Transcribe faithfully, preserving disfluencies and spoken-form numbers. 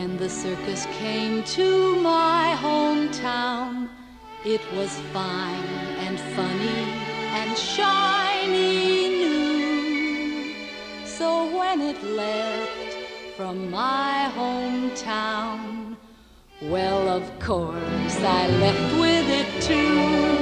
When the circus came to my hometown, it was fine and funny and shiny new. So when it left from my hometown, well, of course, I left with it too.